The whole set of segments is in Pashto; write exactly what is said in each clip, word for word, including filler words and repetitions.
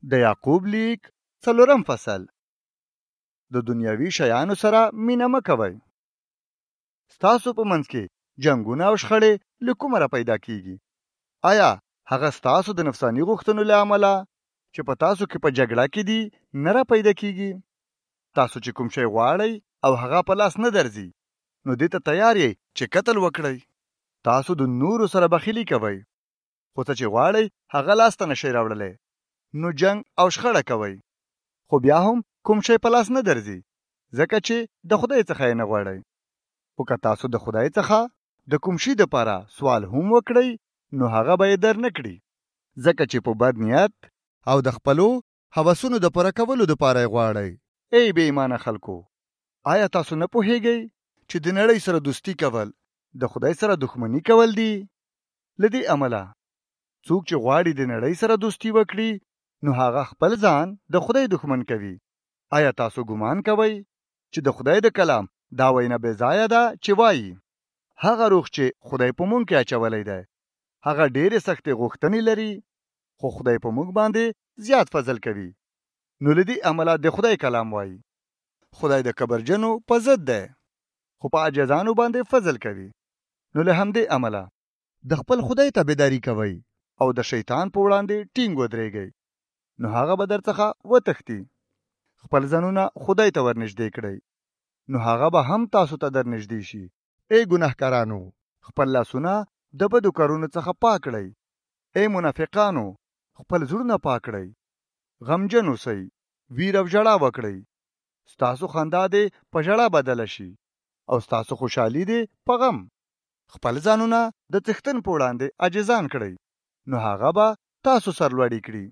د یعقوب لیک څلورم فصل. د دنیاوي شیانو سره مینه مه کوئ. ستاسو په منځ کې جنګونه او شخړې له کومه را پیدا کیږي؟ آیا هغه ستاسو د نفساني غوښتنو له امله چې په تاسو کې په جګړه کې دي نه را پیدا کیږي؟ تاسو چې کوم شی غواړئ او هغه په لاس نه درځي، نو دې ته تیار یې چې قتل وکړئ. تاسو د نورو سره بخیلي کوئ، خو څه چې غواړئ هغه لاس ته نشئ راوړلی، نو جنگ او شخړه کوئ. خو بیا هم کوم شی په لاس نه درځي، ځکه چې د خدای څخه یې نه غواړئ. خو که تاسو د خدای څخه د کوم شي دپاره سوال هم وکړئ، نو هغه به یې در نه کړي، ځکه چې په بد نیت او د خپلو هوسونو د پوره کولو دپاره یې غواړئ. ای بې ایمانه خلکو، آیا تاسو نه پوهیږئ چې د نړۍ سره دوستی کول د خدای سره دښمني کول دي؟ له دې امله څوک چې غواړي د نړۍ سره دوستی وکړي، نو هغه خپل ځان د خدای دښمن کوي. آیا تاسو ګمان کوئ چې د خدای د کلام دا وینا بې ځایه ده چې وایي هغه روح چې خدای په موږ کې اچولی دی هغه ډېرې سختې غوښتنې لري، خو خدای په موږ باندې زیات فضل کوي. نو له دې امله د خدای کلام وایي خدای د کبرجنو په ضد دی، خو په عاجزانو باندې فضل کوي. نو له همدې امله د خپل خدای تابعداري کوئ او د شیطان په وړاندې ټینګ ودرېږئ، نو هغه به درڅخه وتښتي. خپل ځانونه خدای ته ورنږدې کړئ، نو هغه به هم تاسو ته درنږدې شي. ای ګناهکارانو، خپل لاسونه د بدو کارونو څخه پاک کړئ. ای منافقانو، خپل زړونه پاک کړئ. غمجن اوسئ، ویر او ژړا وکړئ. ستاسو خندا دې په ژړا بدله شي او ستاسو خوشحالي دې په غم. خپل ځانونه د څښتن په وړاندې عاجزان کړئ، نو هغه به تاسو سرلوړي کړي.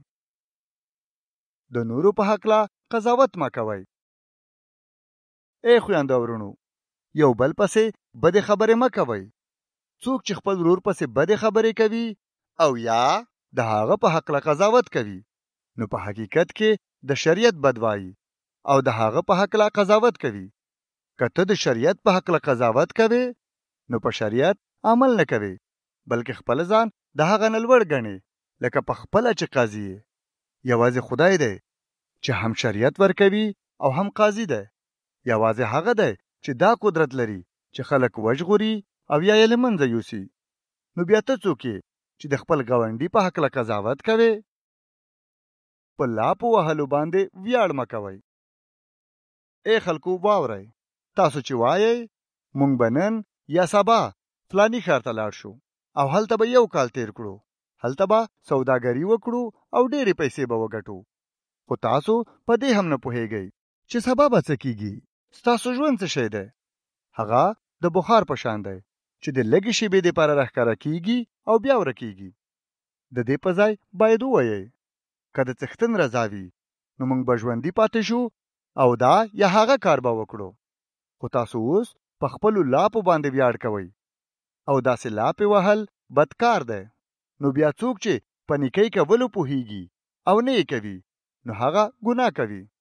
د نورو په هکله قضاوت مه کوئ. ای خویندو ورونو، یو بل پسې بدې خبرې مه کوئ. څوک چې خپل ورور پسې بدې خبرې کوي او یا د هغه په هکله قضاوت کوي، نو په حقیقت کې د شریعت بد وایي او د هغه په هکله قضاوت کوي. که ته د شریعت په هکله قضاوت کوي، نو په شریعت عمل نه کوي، بلکې خپل ځان د هغه نه لوړ ګڼې، لکه په خپله چې قاضي یې. یوازې خدای دی چې هم شریعت ورکوي او هم قاضي دی. یوازې هغه دی چې دا قدرت لري چې خلک وژغوري او یا یې له منځه یوسي. نو بیا ته څوک یې چې د خپل ګاونډي په هکله قضاوت کوي؟ په لاپو وهلو باندې ویاړ مه کوئ. ای خلکو واورئ، تاسو چې وایئ مونږ به نن یا سبا فلاني ښار ته لاړ شو او هلته به یو کال تیر کړو، هلته به سوداګري وکړو او ډېرې پیسې به وګټو. خو تاسو په دې هم نه پوهیږئ چې سبا به څه کیږي. ستاسو ژوند څه شی دی؟ هغه د بخار په شان دی چې د لږې شېبې دپاره راښکاره کیږي او بیا ورکیږي. د دې په ځای باید ووایئ که د څښتن رضا وي، نو موږ به ژوندي پاتې شو او دا یا هغه کار به وکړو. خو تاسو اوس په خپلو لاپو باندې ویاړ کوئ او داسې لاپې وهل بدکار دی. نو بیا څوک چې په نیکۍ کولو پوهیږي او نه یې کوي، نو هغه ګناه کوي.